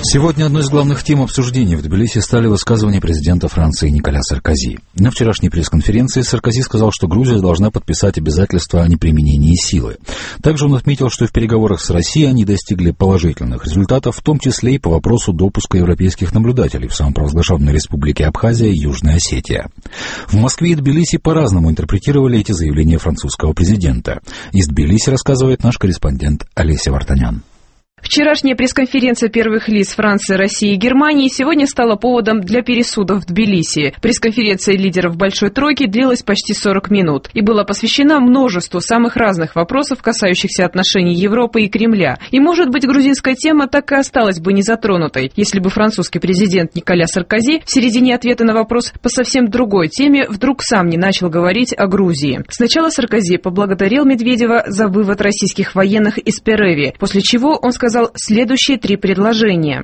Сегодня одной из главных тем обсуждений в Тбилиси стали высказывания президента Франции Николя Саркози. На вчерашней пресс-конференции Саркози сказал, что Грузия должна подписать обязательства о неприменении силы. Также он отметил, что в переговорах с Россией они достигли положительных результатов, в том числе и по вопросу допуска европейских наблюдателей в самопровозглашенной республике Абхазия и Южная Осетия. В Москве и Тбилиси по-разному интерпретировали эти заявления французского президента. Из Тбилиси рассказывает наш корреспондент Олеся Вартанян. Вчерашняя пресс-конференция первых лиц Франции, России и Германии сегодня стала поводом для пересудов в Тбилиси. Пресс-конференция лидеров Большой Тройки длилась почти 40 минут и была посвящена множеству самых разных вопросов, касающихся отношений Европы и Кремля. И, может быть, грузинская тема так и осталась бы незатронутой, если бы французский президент Николя Саркози в середине ответа на вопрос по совсем другой теме вдруг сам не начал говорить о Грузии. Сначала Саркози поблагодарил Медведева за вывод российских военных из Переви, после чего он сказал следующие 3 предложения.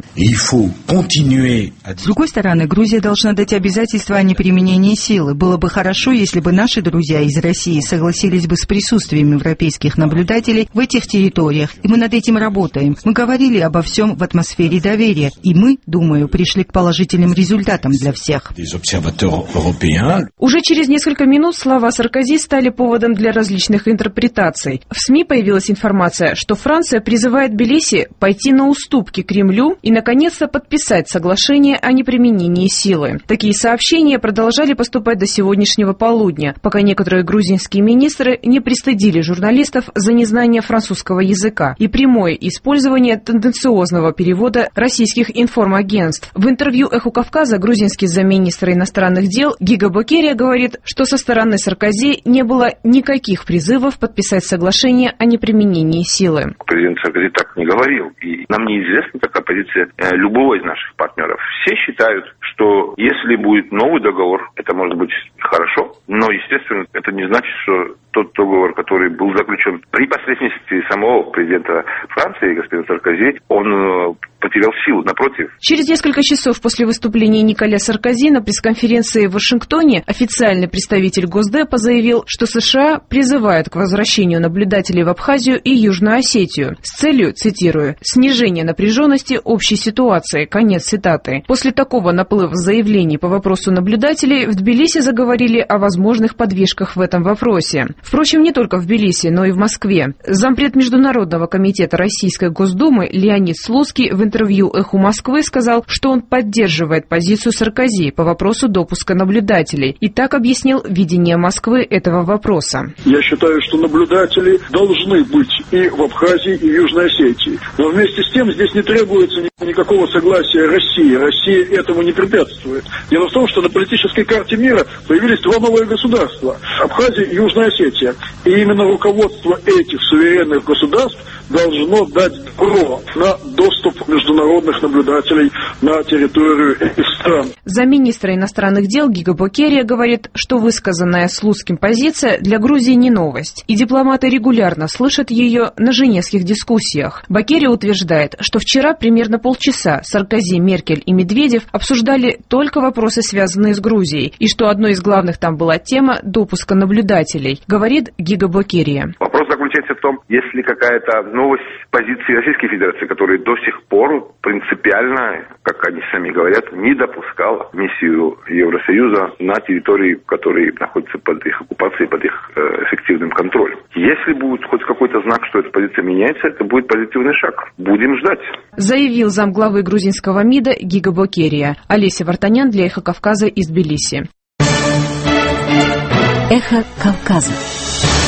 С другой стороны, Грузия должна дать обязательства о неприменении силы. Было бы хорошо, если бы наши друзья из России согласились бы с присутствием европейских наблюдателей в этих территориях. И мы над этим работаем. Мы говорили обо всем в атмосфере доверия. И мы, думаю, пришли к положительным результатам для всех. Уже через несколько минут слова Саркози стали поводом для различных интерпретаций. В СМИ появилась информация, что Франция призывает Тбилиси пойти на уступки Кремлю и, наконец-то, подписать соглашение о неприменении силы. Такие сообщения продолжали поступать до сегодняшнего полудня, пока некоторые грузинские министры не пристыдили журналистов за незнание французского языка и прямое использование тенденциозного перевода российских информагентств. В интервью «Эху Кавказа» грузинский замминистра иностранных дел Гига Бокерия говорит, что со стороны Саркози не было никаких призывов подписать соглашение о неприменении силы. Президент Саркози так не говорил. И нам неизвестна такая позиция любого из наших партнеров. Все считают, что если будет новый договор, это может быть хорошо, но, естественно, это не значит, что тот договор, который был заключен при посредничестве самого президента Франции, господина Саркози, он потерял силу, напротив. Через несколько часов после выступления Николя Саркози на пресс-конференции в Вашингтоне официальный представитель Госдепа заявил, что США призывают к возвращению наблюдателей в Абхазию и Южную Осетию с целью, цитирую, «снижения напряженности общей ситуации». Конец цитаты. После такого наплыва заявлений по вопросу наблюдателей в Тбилиси заговорили о возможных подвижках в этом вопросе. Впрочем, не только в Тбилиси, но и в Москве. Зампред Международного комитета Российской Госдумы Леонид Слуцкий в интервью «Эху Москвы» сказал, что он поддерживает позицию Саркози по вопросу допуска наблюдателей. И так объяснил видение Москвы этого вопроса. Я считаю, что наблюдатели должны быть и в Абхазии, и в Южной Осетии. Но вместе с тем здесь не требуется никакого согласия России. Россия этому не препятствует. Дело в том, что на политической карте мира появились 2 новые государства – Абхазия и Южная Осетия. И именно руководство этих суверенных государств должно дать добро на доступ международных наблюдателей на территорию этих стран. Замминистра иностранных дел Гига Бокерия говорит, что высказанная Слуцким позиция для Грузии не новость, и дипломаты регулярно слышат ее на женевских дискуссиях. Бокерия утверждает, что вчера примерно полчаса Саркози, Меркель и Медведев обсуждали только вопросы, связанные с Грузией, и что одной из главных там была тема допуска наблюдателей, говорит Гига Бокерия. Вопрос заключается в том, есть ли какая-то новость позиции Российской Федерации, которая до сих пор принципиально, как они сами говорят, не допускала миссию Евросоюза на территории, которые находятся под их оккупацией, под их эффективным контролем. Если будет хоть какой-то знак, что эта позиция меняется, это будет позитивный шаг. Будем ждать. Заявил замглавы грузинского МИДа Гига Бокерия. Олеся Вартанян для «Эхо Кавказа» из Тбилиси. Эхо Кавказа.